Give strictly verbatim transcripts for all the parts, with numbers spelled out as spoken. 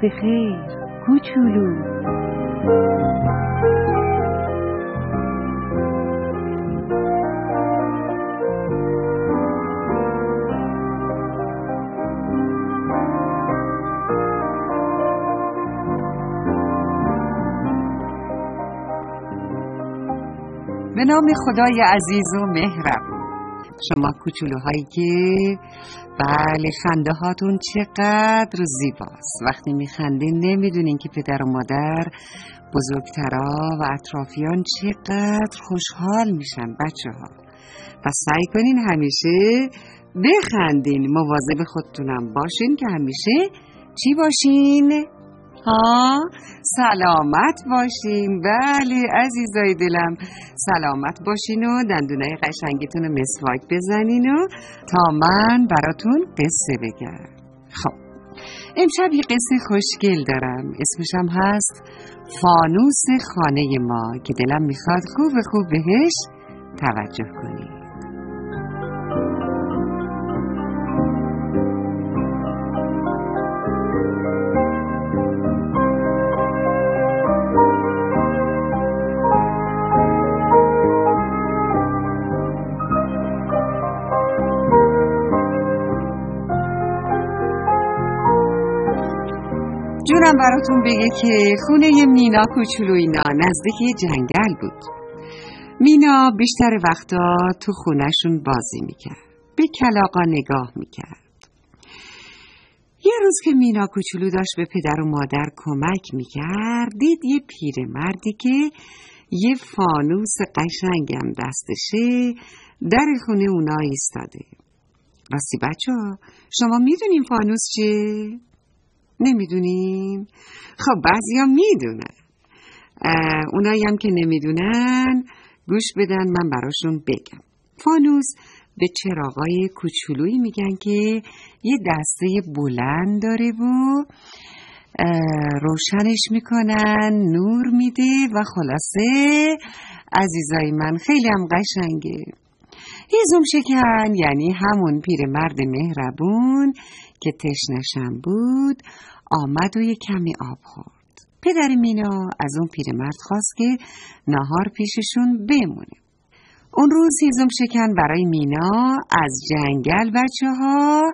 به خیر کوچولو. به نام خدای عزیز و مهربون. شما کوچولوهایی که بله خنده هاتون چقدر زیباست. وقتی میخندین نمیدونین که پدر و مادر، بزرگترها و اطرافیان چقدر خوشحال میشن بچه ها. پس سعی کنین همیشه بخندین. مواظب خودتونم باشین که همیشه چی باشین؟ ها سلامت باشین. بله عزیزای دلم، سلامت باشین و دندونای قشنگتون رو مسواک بزنین و تا من براتون قصه بگم. خب امشب یه قصه خوشگل دارم، اسمشم هست فانوس خانه ما که دلم میخواد خوب خوب بهش توجه کنید. جونم براتون بگه که خونه مینا کوچولوینا نزدیک یه جنگل بود. مینا بیشتر وقتا تو خونهشون بازی میکرد، به کلاغا نگاه میکرد. یه روز که مینا کوچولو داشت به پدر و مادر کمک میکرد، دید یه پیرمردی که یه فانوس قشنگم دستشه در خونه اونا ایستاده. راستی بچه ها، شما میدونین فانوس چیه؟ نمیدونین؟ خب بعضیا میدونن. اونایی هم که نمیدونن گوش بدن من براشون بگم. فانوس به چراغای کوچولویی میگن که یه دسته بلند داره و روشنش میکنن، نور میده و خلاصه عزیزای من خیلی هم قشنگه. هیزم شکن یعنی همون پیرمرد مهربون که تشنشم بود آمد و یه کمی آب خورد. پدر مینا از اون پیرمرد خواست که نهار پیششون بمونه. اون روز هیزم شکن برای مینا از جنگل بچه ها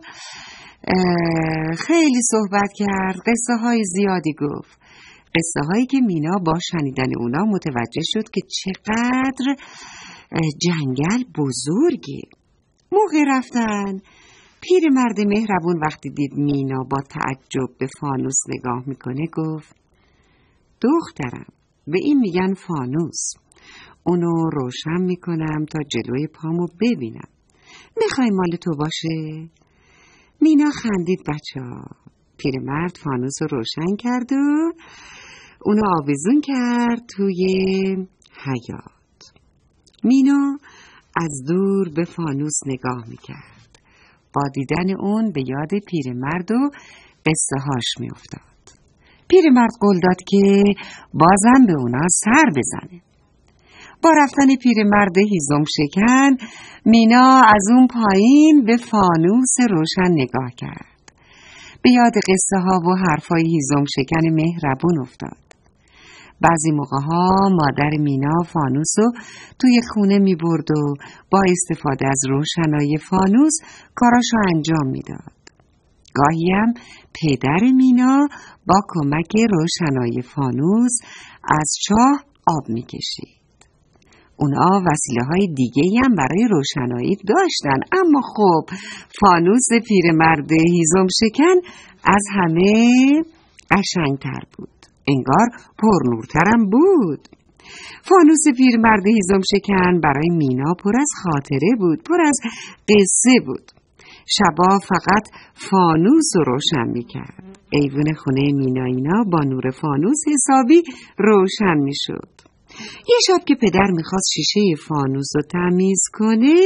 خیلی صحبت کرد، قصه های زیادی گفت. قصه هایی که مینا با شنیدن اونا متوجه شد که چقدر جنگل بزرگه. موقع رفتن پیرمرد مهربون وقتی دید مینا با تعجب به فانوس نگاه میکنه گفت دخترم، به این میگن فانوس. اونو روشن میکنم تا جلوی پامو ببینم. میخوای مال تو باشه؟ مینا خندید بچه ها. پیرمرد فانوس رو روشن کرد و اونو آویزون کرد توی حیاط. مینا از دور به فانوس نگاه میکرد. با دیدن اون به یاد پیرمرد و قصه هاش می افتاد. پیرمرد قول داد که بازم به اونا سر بزنه. با رفتن پیرمرد هیزم شکن مینا از اون پایین به فانوس روشن نگاه کرد. به یاد قصه ها و حرفای هیزم شکن مهربون افتاد. بعضی موقع ها مادر مینا فانوسو توی خونه می برد و با استفاده از روشنای فانوس کاراشو انجام می داد. گاهی هم پدر مینا با کمک روشنای فانوس از چاه آب می کشید. اونا وسیله های دیگه هم برای روشنایی داشتن، اما خب فانوس پیرمرد هیزم شکن از همه قشنگتر بود. انگار پرنورترم بود. فانوس پیرمرد هیزم شکن برای مینا پر از خاطره بود، پر از قصه بود. شبا فقط فانوس رو روشن میکرد. ایوون خونه مینا اینا با نور فانوس حسابی روشن میشد. یه شب که پدر میخواست شیشه فانوس رو تمیز کنه،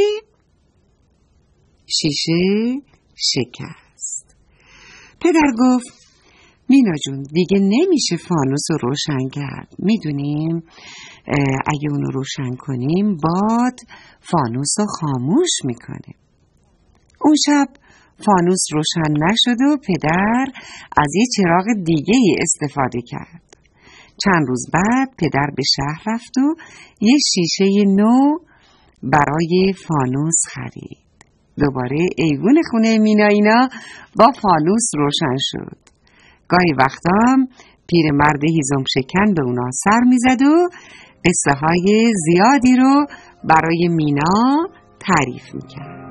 شیشه شکست. پدر گفت مینا جون دیگه نمیشه فانوس رو روشن کرد. میدونیم اگه اونو روشن کنیم باد فانوس رو خاموش میکنه. اون شب فانوس روشن نشد و پدر از یه چراغ دیگه ای استفاده کرد. چند روز بعد پدر به شهر رفت و یه شیشه نو برای فانوس خرید. دوباره ایوون خونه مینا اینا با فانوس روشن شد. گاهی وقتا پیرمرد هیزم شکن به اونا سر میزد و قصه های زیادی رو برای مینا تعریف میکرد.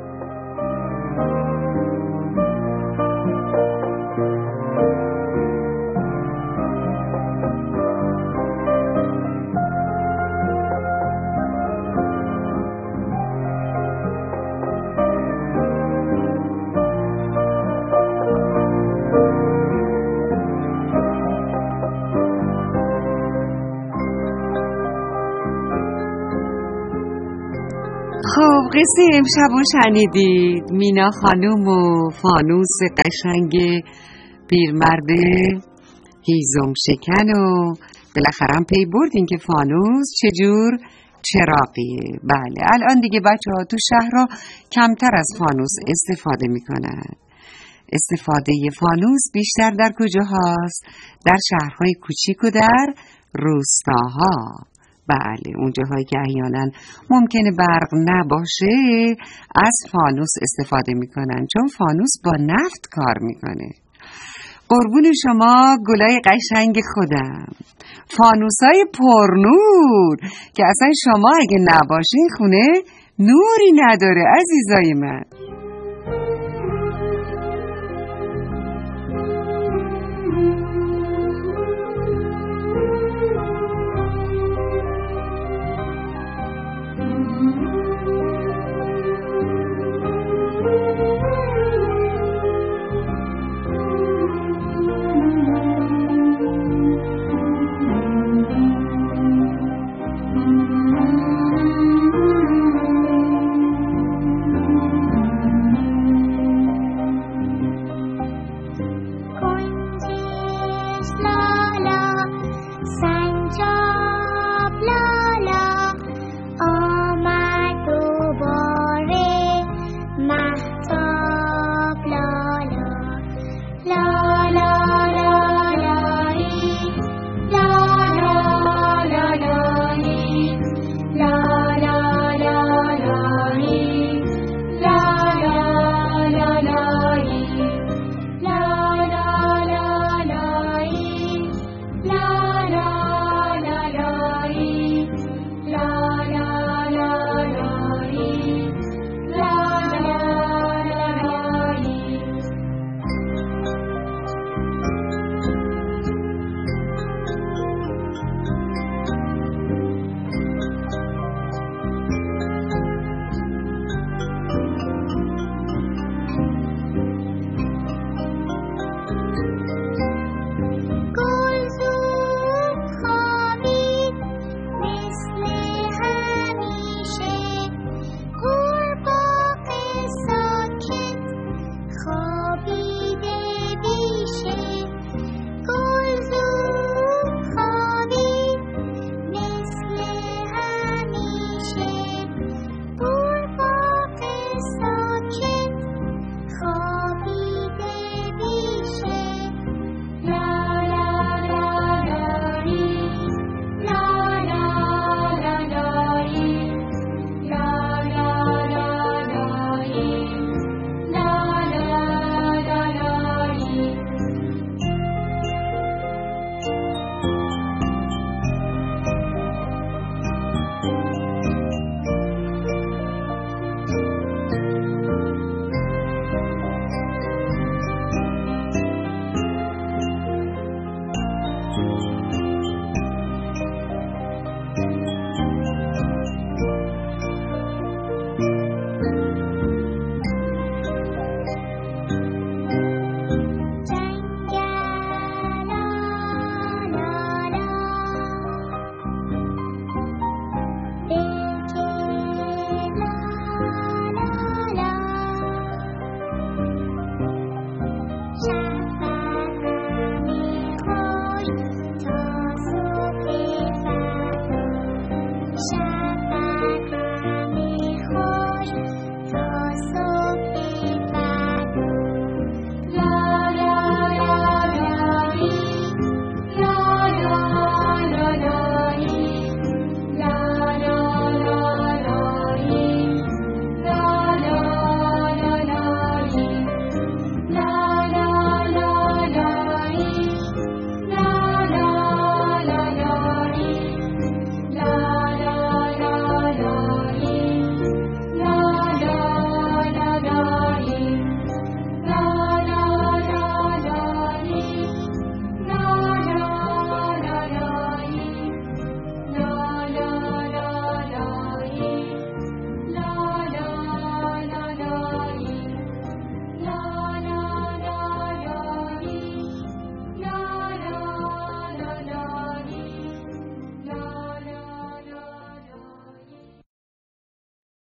خب قصه امشب رو شنیدید. مینا خانوم و فانوس قشنگ پیرمرد هیزم شکن و بالاخره پی بردین که فانوس چجور چراغیه. بله الان دیگه بچه ها تو شهرها کمتر از فانوس استفاده میکنن. استفاده فانوس بیشتر در کجا هاست؟ در شهرهای کوچیک و در روستاها. بله اونجاهایی که احیانا ممکنه برق نباشه از فانوس استفاده میکنن، چون فانوس با نفت کار میکنه. قربون شما گلای قشنگ خودم، فانوسای پرنور که اصلا شما اگه نباشین خونه نوری نداره عزیزای من.